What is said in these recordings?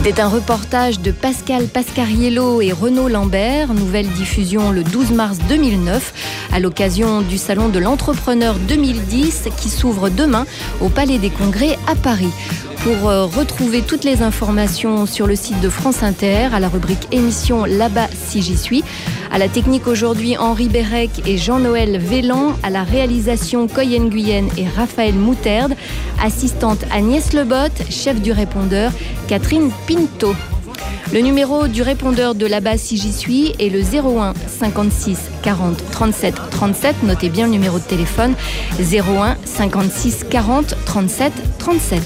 C'était un reportage de Pascal Pascariello et Renaud Lambert, nouvelle diffusion le 12 mars 2009, à l'occasion du Salon de l'Entrepreneur 2010 qui s'ouvre demain au Palais des Congrès à Paris. Pour retrouver toutes les informations sur le site de France Inter, à la rubrique émission Là-bas si j'y suis. À la technique aujourd'hui, Henri Bérec et Jean-Noël Vélan. À la réalisation, Coy Nguyen et Raphaël Mouterde. Assistante Agnès Lebotte. Chef du répondeur, Catherine Pinto. Le numéro du répondeur de Là-bas si j'y suis est le 01 56 40 37 37. Notez bien le numéro de téléphone. 01 56 40 37 37.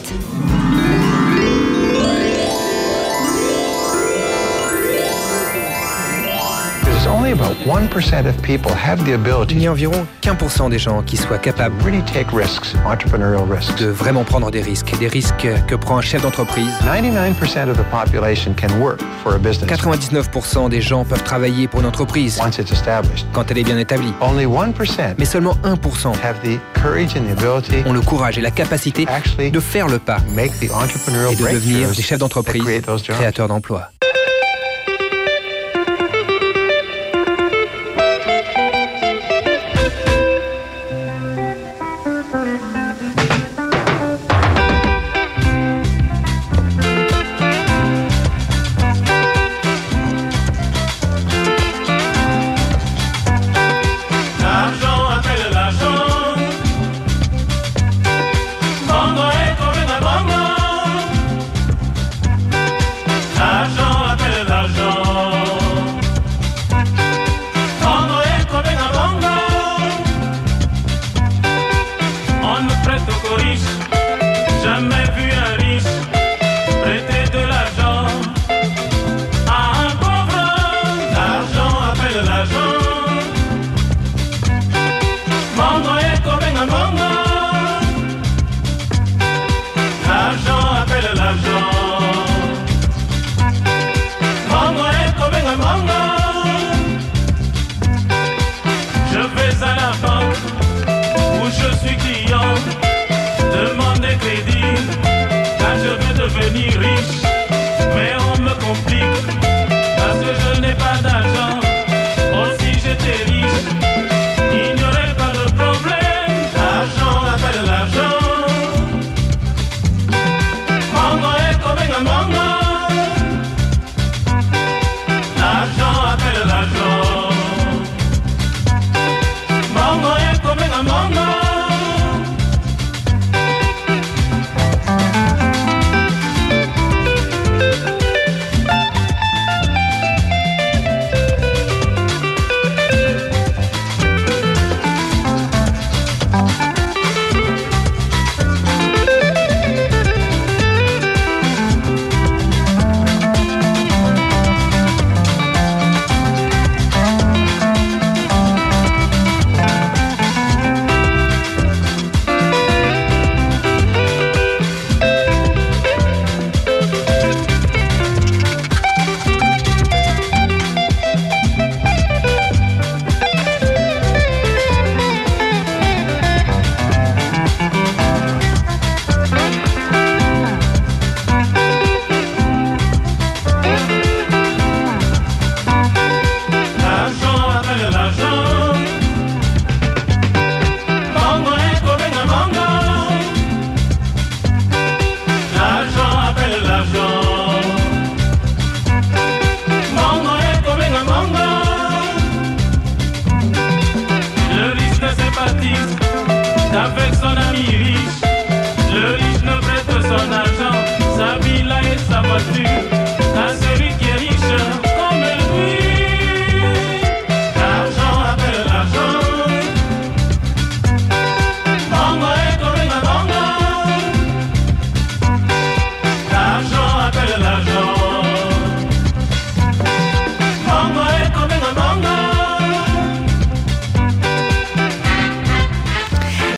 Il n'y a environ qu'1% des gens qui soient capables de vraiment prendre des risques que prend un chef d'entreprise. 99% des gens peuvent travailler pour une entreprise quand elle est bien établie. Mais seulement 1% ont le courage et la capacité de faire le pas et de devenir des chefs d'entreprise créateurs d'emplois. Riche.